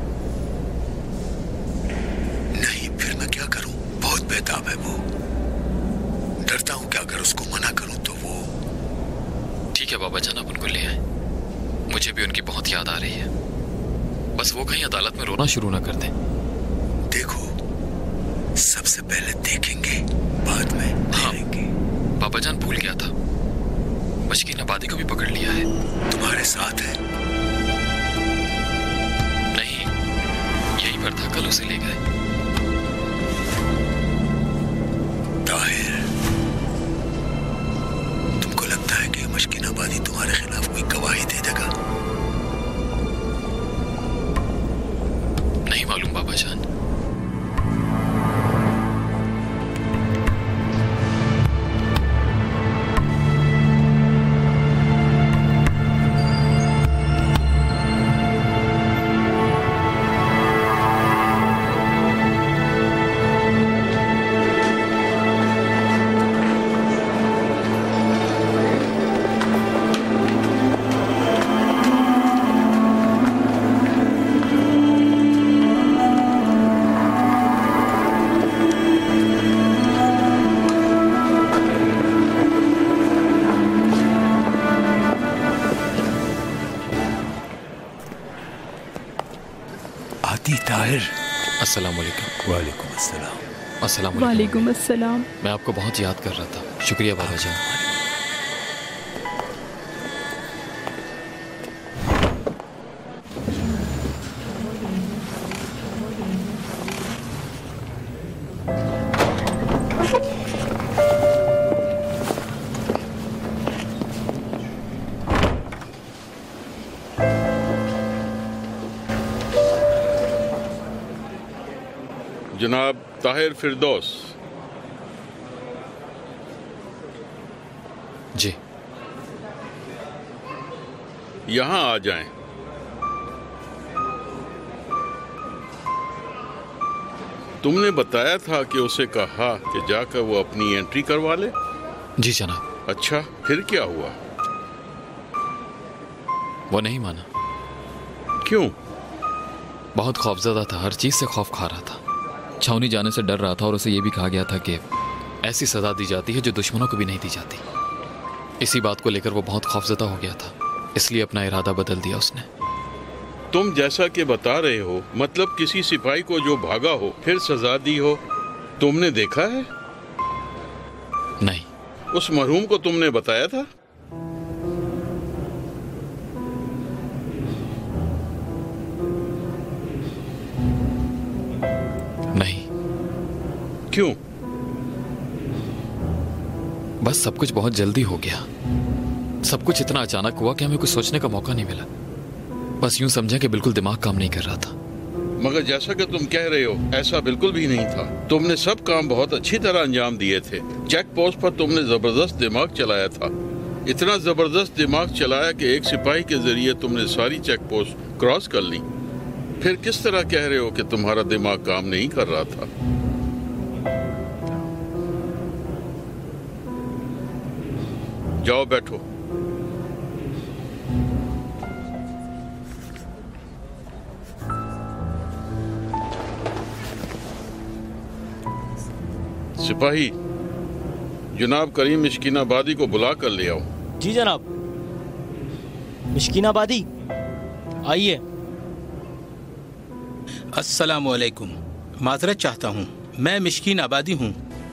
नहीं, फिर मैं क्या करूं? बहुत बेताब है वो। डरता हूं कि अगर उसको मना करूं तो वो। ठीक है बाबा जान, आप उनको ले आए। मुझे भी उनकी बहुत याद आ रही है। बस वो कहीं अदालत में रोना शुरू ना कर दें। देखो, सबसे पहले देखेंगे, बाद में हाँ, बाबा जान भूल गया था, मशकीन आबादी को भी पकड़ लिया है। तुम्हारे साथ है? नहीं, यहीं पर था, कल उसे ले गए। ताहिर, तुमको लगता है कि मशकीन आबादी तुम्हारे खिलाफ कोई गवाही दे देगा? नहीं मालूम बाबा जान। अस्सलाम वालेकुम। वालेकुम अस्सलाम। अस्सलाम वालेकुम अस्सलाम। मैं आपको बहुत याद कर रहा था। शुक्रिया बाबा जान। जनाब ताहिर फिरदौस। जी। यहाँ आ जाएं। तुमने बताया था कि उसे कहा कि जाकर वो अपनी एंट्री करवा ले। जी जनाब। अच्छा, फिर क्या हुआ? वो नहीं माना। क्यों? बहुत खौफजदा था, हर चीज से खौफ खा रहा था। छावनी जाने से डर रहा था और उसे यह भी कहा गया था कि ऐसी सजा दी जाती है जो दुश्मनों को भी नहीं दी जाती। इसी बात को लेकर वो बहुत खौफजदा हो गया था, इसलिए अपना इरादा बदल दिया उसने। तुम जैसा कि बता रहे हो, मतलब किसी सिपाही को जो भागा हो फिर सजा दी हो, तुमने देखा है? नहीं। उस मरहूम को तुमने बताया था? नहीं। क्यों? बस सब कुछ बहुत जल्दी हो गया। सब कुछ इतना अचानक हुआ कि हमें कुछ सोचने का मौका नहीं मिला। बस यूं समझें कि बिल्कुल दिमाग काम नहीं कर रहा था। मगर जैसा कि तुम कह रहे हो, ऐसा बिल्कुल भी नहीं था। तुमने सब काम बहुत अच्छी तरह अंजाम दिए थे। चेक पोस्ट पर तुमने जबरदस्त दिमाग चलाया था। इतना जबरदस्त दिमाग चलाया कि एक सिपाही के जरिए तुमने सारी चेक पोस्ट क्रॉस कर ली। फिर किस तरह कह रहे हो कि तुम्हारा दिमाग काम नहीं कर रहा था? जाओ बैठो। सिपाही, जनाब करीम मिश्कीनाबादी को बुला कर ले आओ। जी जनाब। मिश्कीनाबादी, आइए। अस्सलाम वालेकुम। माजरत चाहता हूँ, मैं मिश्कीनाबादी हूँ।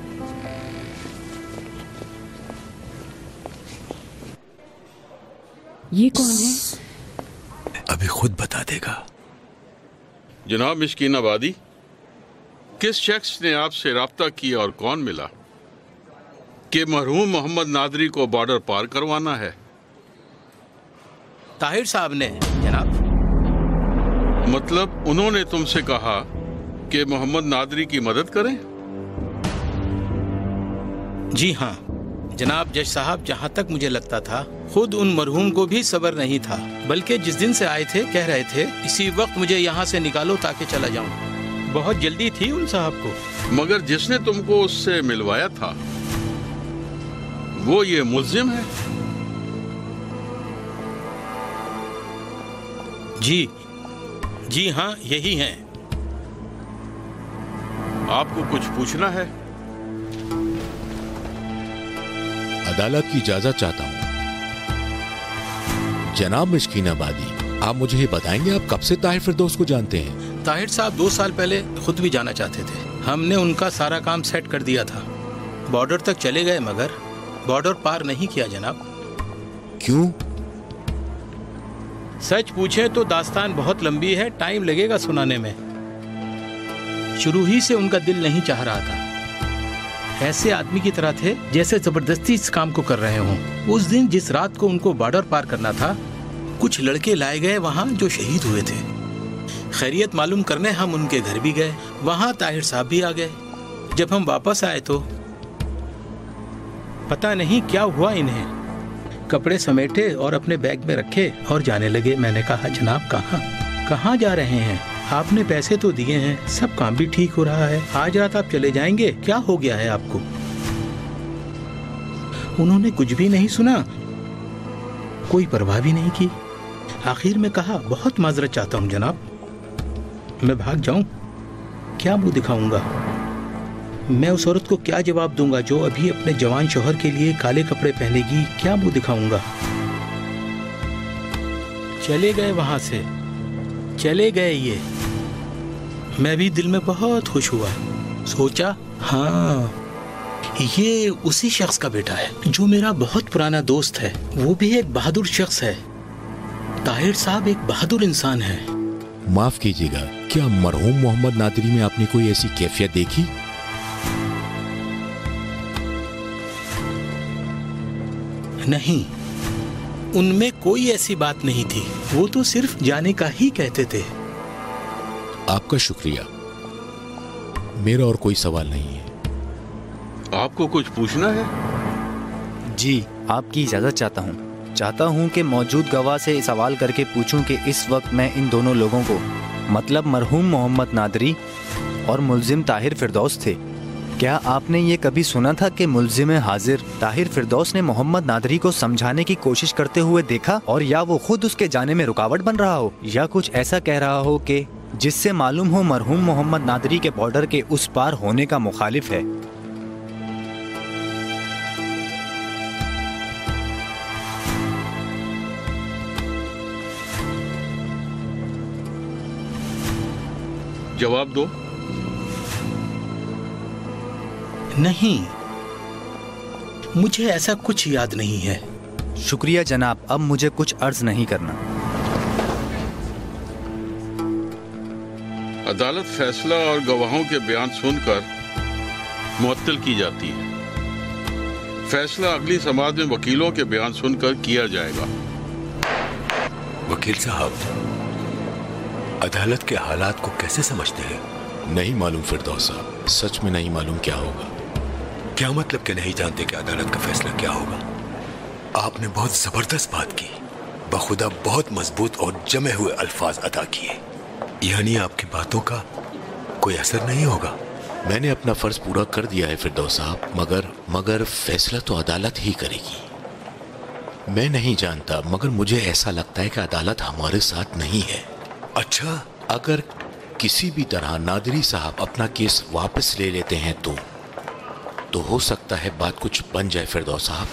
ये कौन है? अभी खुद बता देगा। जनाब मिश्कीनाबादी, किस शख्स ने आपसे राब्ता किया और कौन मिला कि मरहूम मोहम्मद नादरी को बॉर्डर पार करवाना है? ताहिर साहब ने जनाब। मतलब उन्होंने तुमसे कहा कि मोहम्मद नादरी की मदद करें? जी हाँ जनाब जज साहब, जहाँ तक मुझे लगता था खुद उन मरहूम को भी सब्र नहीं था, बल्कि जिस दिन से आए थे कह रहे थे इसी वक्त मुझे यहाँ से निकालो ताकि चला जाऊँ। बहुत जल्दी थी उन साहब को। मगर जिसने तुमको उससे मिलवाया था वो ये मुल्जिम है? जी जी हाँ यही हैं। आपको कुछ पूछना है? अदालत की इजाजत चाहता हूं। जनाब मिस्कीन आबादी, आप मुझे ये बताएंगे आप कब से ताहिर फिरदौस को जानते हैं? ताहिर साहब दो साल पहले खुद भी जाना चाहते थे, हमने उनका सारा काम सेट कर दिया था। बॉर्डर तक चले गए मगर बॉर्डर पार नहीं किया जनाब। क्यों? सच पूछे तो दास्तान बहुत लंबी है, टाइम लगेगा सुनाने में। शुरू ही से उनका दिल नहीं चाह रहा था। ऐसे आदमी की तरह थे जैसे जबरदस्ती इस काम को कर रहे हों। उस दिन जिस रात को उनको बॉर्डर पार करना था, कुछ लड़के लाए गए वहाँ जो शहीद हुए थे। खैरियत मालूम करने हम उनके घर भी गए, वहाँ ताहिर साहब भी आ गए। जब हम वापस आए तो पता नहीं क्या हुआ इन्हें। कपड़े समेटे और अपने बैग में रखे और जाने लगे। मैंने कहा जनाब कहाँ कहाँ जा रहे हैं? आपने पैसे तो दिए हैं, सब काम भी ठीक हो रहा है, आज रात आप चले जाएंगे, क्या हो गया है आपको? उन्होंने कुछ भी नहीं सुना, कोई परवाह भी नहीं की। आखिर में कहा बहुत माजरत चाहता हूँ जनाब, मैं भाग जाऊं? क्या मुंह दिखाऊंगा? मैं उस औरत को क्या जवाब दूंगा जो अभी अपने जवान शौहर के लिए काले कपड़े पहनेगी? क्या मुंह दिखाऊंगा? चले गए वहां से, चले गए ये। मैं भी दिल में बहुत खुश हुआ, सोचा हाँ ये उसी शख्स का बेटा है जो मेरा बहुत पुराना दोस्त है। वो भी एक बहादुर शख्स है। ताहिर साहब एक बहादुर इंसान है। माफ कीजिएगा, क्या मरहूम मोहम्मद नादरी में आपने कोई ऐसी कैफियत देखी? नहीं, उनमें कोई ऐसी बात नहीं थी। वो तो सिर्फ जाने का ही कहते थे। आपका शुक्रिया, मेरा और कोई सवाल नहीं है। आपको कुछ पूछना है? जी, आपकी इजाजत चाहता हूँ। चाहता हूँ कि मौजूद गवाह से सवाल करके पूछूं कि इस वक्त मैं इन दोनों लोगों को, मतलब मरहूम मोहम्मद नादरी और मुल्जिम ताहिर फिरदौस थे, क्या आपने ये कभी सुना था कि मुल्जिम हाजिर ताहिर फिरदौस ने मोहम्मद नादरी को समझाने की कोशिश करते हुए देखा, और या वो खुद उसके जाने में रुकावट बन रहा हो, या कुछ ऐसा कह रहा हो कि जिससे मालूम हो मरहूम मोहम्मद नादरी के बॉर्डर के उस पार होने का मुखालिफ है? जवाब दो। नहीं, मुझे ऐसा कुछ याद नहीं है। शुक्रिया जनाब, अब मुझे कुछ अर्ज नहीं करना। अदालत फैसला और गवाहों के बयान सुनकर मुअत्तल की जाती है। फैसला अगली समाअत में वकीलों के बयान सुनकर किया जाएगा। वकील साहब, अदालत के हालात को कैसे समझते हैं? नहीं मालूम फिरदौस साहब, सच में नहीं मालूम क्या होगा। क्या मतलब कि नहीं जानते कि अदालत का फैसला क्या होगा? आपने बहुत जबरदस्त बात की, बखुदा बहुत मजबूत और जमे हुए अल्फाज अदा किए। यानी आपकी बातों का कोई असर नहीं होगा? मैंने अपना फर्ज पूरा कर दिया है फिरदौस साहब, मगर मगर फैसला तो अदालत ही करेगी। मैं नहीं जानता, मगर मुझे ऐसा लगता है कि अदालत हमारे साथ नहीं है। अच्छा, अगर किसी भी तरह नादरी साहब अपना केस वापस ले लेते हैं तो तो हो सकता है बात कुछ बन जाए फिरदौस साहब।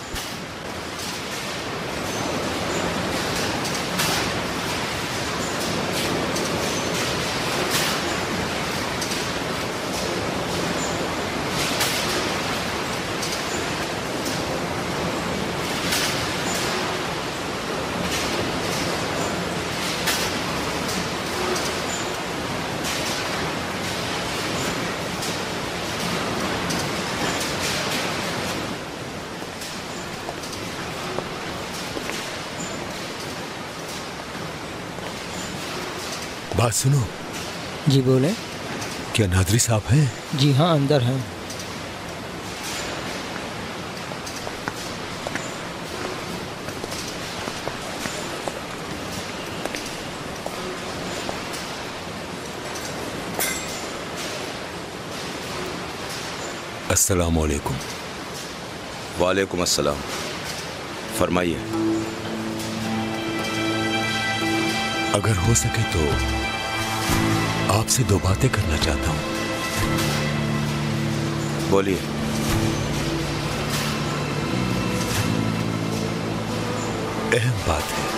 बात सुनो। जी बोले। क्या नादरी साहब हैं? जी हाँ, अंदर हैं। अस्सलाम वालेकुम। वालेकुम अस्सलाम। फरमाइए। अगर हो सके तो आपसे दो बातें करना चाहता हूं। बोलिए। अहम बात है।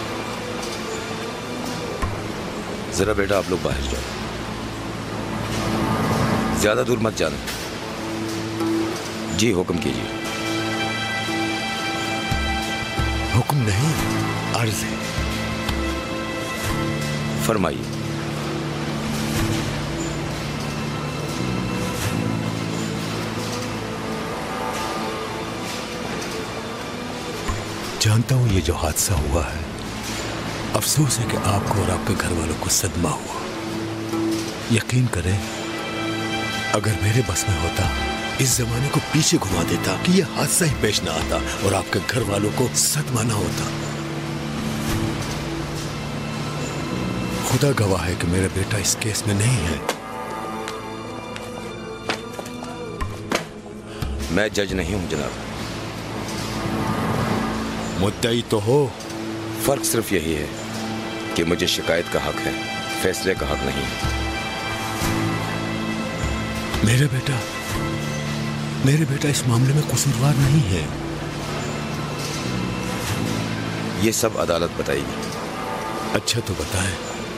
जरा बेटा आप लोग बाहर जाओ, ज्यादा दूर मत जाना। जी हुक्म कीजिए। हुक्म नहीं, अर्ज है। फरमाइए। जानता हूं ये जो हादसा हुआ है, अफसोस है कि आपको और आपके घर वालों को सदमा हुआ। यकीन करें, अगर मेरे बस में होता इस जमाने को पीछे घुमा देता कि यह हादसा ही पेश ना आता और आपके घर वालों को सदमा ना होता। खुदा गवाह है कि मेरा बेटा इस केस में नहीं है। मैं जज नहीं हूं जनाब। मुद्दई तो हो। फर्क सिर्फ यही है कि मुझे शिकायत का हक है, फैसले का हक नहीं। मेरा बेटा मेरे बेटा इस मामले में कसूरवार नहीं है। ये सब अदालत बताएगी। अच्छा तो बताएं।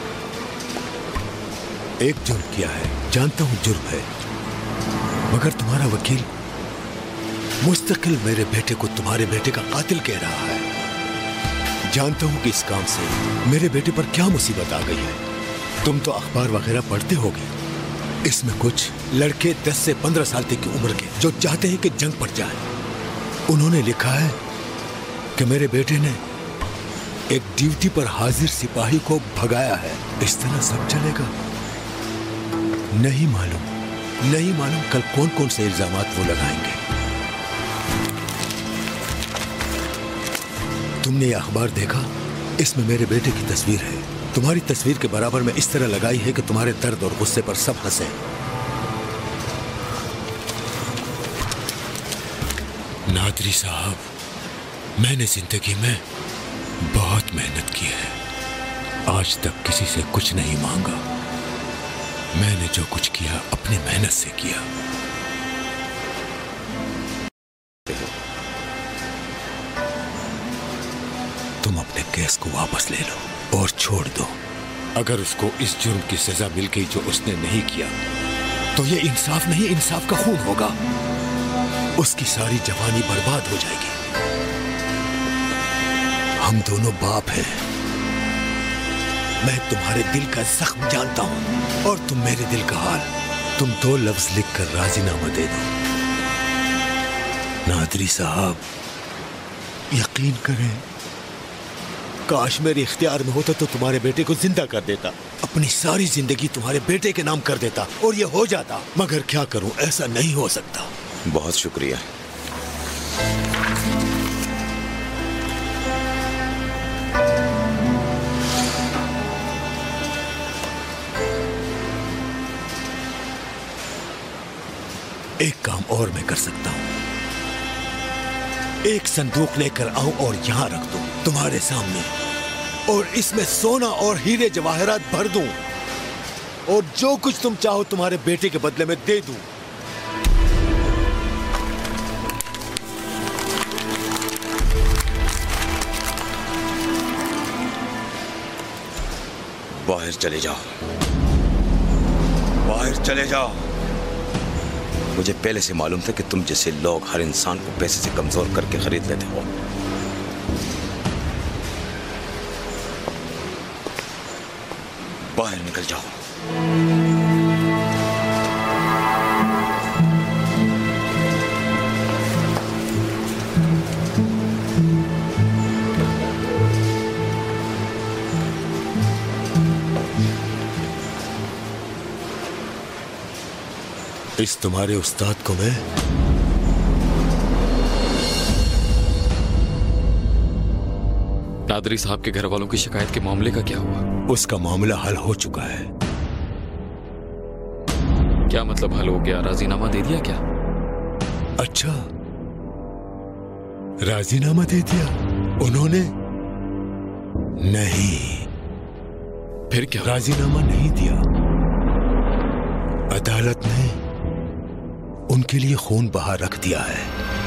एक जुर्म किया है, जानता हूं जुर्म है, मगर तुम्हारा वकील मुस्तकिल मेरे बेटे को तुम्हारे बेटे का कातिल कह रहा है। जानता हूं कि इस काम से मेरे बेटे पर क्या मुसीबत आ गई है। तुम तो अखबार वगैरह पढ़ते होगे। इसमें कुछ लड़के दस से पंद्रह साल तक की उम्र के जो चाहते हैं कि जंग पड़ जाए। उन्होंने लिखा है कि मेरे बेटे ने एक ड्यूटी पर हाजिर सिपाही को भगाया है। इस तरह सब चलेगा? नहीं मालूम, नहीं मालूम कल कौन कौन से इल्जामात वो लगाएंगे। तुमने ये अखबार देखा? इसमें मेरे बेटे की तस्वीर है। तुम्हारी तस्वीर के बराबर में इस तरह लगाई है कि तुम्हारे दर्द और गुस्से पर सब हंसे। नादरी साहब, मैंने जिंदगी में बहुत मेहनत की है। आज तक किसी से कुछ नहीं मांगा। मैंने जो कुछ किया अपनी मेहनत से किया। तुम अपने केस को वापस ले लो और छोड़ दो। अगर उसको इस जुर्म की सजा मिल गई जो उसने नहीं किया, तो ये इंसाफ नहीं, इंसाफ का खून होगा। उसकी सारी जवानी बर्बाद हो जाएगी। हम दोनों बाप हैं। मैं तुम्हारे दिल का जख्म जानता हूं और तुम मेरे दिल का हाल। तुम दो लफ्ज लिखकर राजीनामा दे दो। नादरी साहब, यकीन करें, काश मेरे इख्तियार में होता तो तुम्हारे बेटे को जिंदा कर देता, अपनी सारी जिंदगी तुम्हारे बेटे के नाम कर देता और ये हो जाता। मगर क्या करूं, ऐसा नहीं हो सकता। बहुत शुक्रिया। एक काम और मैं कर सकता हूं। एक संदूक लेकर आऊं और यहां रख दूं तुम्हारे सामने, और इसमें सोना और हीरे जवाहरात भर दूं, और जो कुछ तुम चाहो तुम्हारे बेटे के बदले में दे दूं। बाहर चले जाओ, बाहर चले जाओ। मुझे पहले से मालूम था कि तुम जैसे लोग हर इंसान को पैसे से कमजोर करके खरीद लेते हो। बाहर निकल जाओ। इस तुम्हारे उस्ताद को मैं नादरी साहब के घर वालों की शिकायत के मामले का क्या हुआ? उसका मामला हल हो चुका है। क्या मतलब हल हो गया? राजीनामा दे दिया क्या? अच्छा, राजीनामा दे दिया उन्होंने? नहीं। फिर क्या? राजीनामा नहीं दिया, अदालत ने उनके लिए खून बहा रख दिया है।